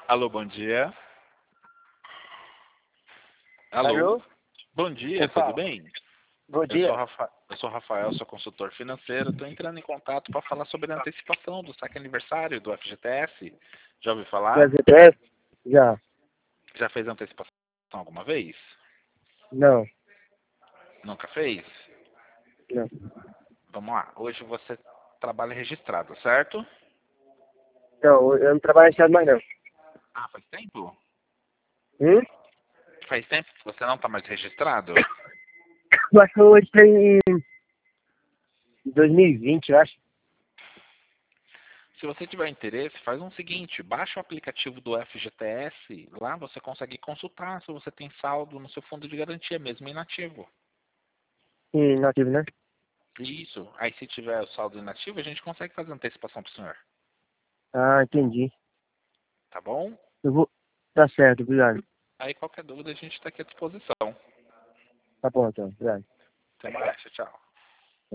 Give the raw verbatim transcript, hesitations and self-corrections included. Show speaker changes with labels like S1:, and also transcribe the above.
S1: Alô, bom dia. Alô.
S2: Alô?
S1: Bom dia,
S2: Quem
S1: tudo
S2: fala?
S1: bem?
S2: Bom
S1: Eu sou,
S2: dia.
S1: Rafa... eu sou Rafael, sou consultor financeiro. Estou entrando em contato para falar sobre a antecipação do saque aniversário do F G T S. Já ouviu
S2: Já
S1: falar?
S2: G P S? Já.
S1: Já fez antecipação alguma vez?
S2: Não.
S1: Nunca fez?
S2: Não.
S1: Vamos lá. Hoje você trabalha registrado, certo?
S2: Não, eu não trabalho nesse mais não.
S1: Ah, faz tempo?
S2: Hum?
S1: Faz tempo que você não está mais registrado?
S2: Eu acho que hoje tem em dois mil e vinte, eu acho.
S1: Se você tiver interesse, faz o seguinte, baixa o aplicativo do F G T S, lá você consegue consultar se você tem saldo no seu fundo de garantia, mesmo inativo.
S2: Sim, nativo, né?
S1: Isso. Aí se tiver o saldo inativo, a gente consegue fazer antecipação pro senhor.
S2: Ah, entendi.
S1: Tá bom?
S2: Eu vou... Tá certo, obrigado.
S1: Aí qualquer dúvida a gente está aqui à disposição.
S2: Tá bom, então. Obrigado.
S1: Até mais, tchau.